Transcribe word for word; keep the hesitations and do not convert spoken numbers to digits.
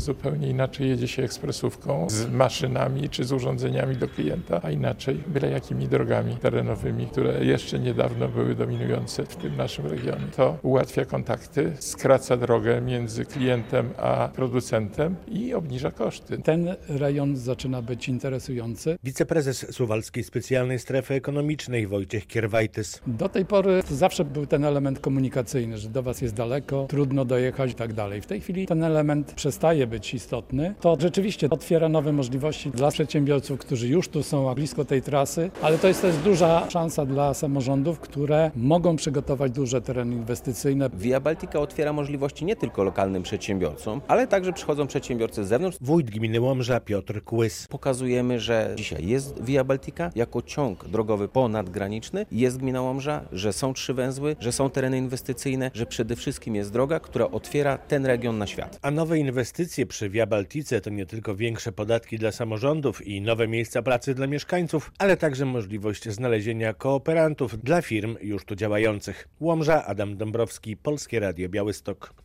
Zupełnie inaczej jedzie się ekspresówką z maszynami czy z urządzeniami do klienta, a inaczej byle jakimi drogami terenowymi, które jeszcze niedawno były dominujące w tym naszym regionie. To ułatwia kontakty, skraca drogę między klientem a producentem i obniża koszty. Ten rejon zaczyna być interesujący. Wiceprezes Suwalskiej Specjalnej Strefy Ekonomicznej Wojciech Kierwajtys. Do tej pory zawsze był ten element komunikacyjny, że do Was jest daleko, trudno dojechać i tak dalej. W tej chwili ten element przestaje być istotny. To rzeczywiście otwiera nowe możliwości dla przedsiębiorców, którzy już tu są blisko tej trasy, ale to jest też duża szansa dla samorządów, które mogą przygotować duże tereny inwestycyjne. Via Baltica otwiera możliwości nie tylko lokalnym przedsiębiorcom, ale także przychodzą przedsiębiorcy z zewnątrz. Wójt gminy Łomża Piotr Kłys. Pokazujemy, że dzisiaj jest Via Baltica jako ciąg drogowy ponadgraniczny, jest gmina Łomża, że są trzy węzły, że są tereny inwestycyjne, że przede wszystkim jest droga, która otwiera ten region na świat. A nowe inwestycje przy Via Baltice to nie tylko większe podatki dla samorządów i nowe miejsca pracy dla mieszkańców, ale także możliwość znalezienia kooperantów dla firm już tu działających. Łomża, Adam Dąbrowski, Polskie Radio Białystok.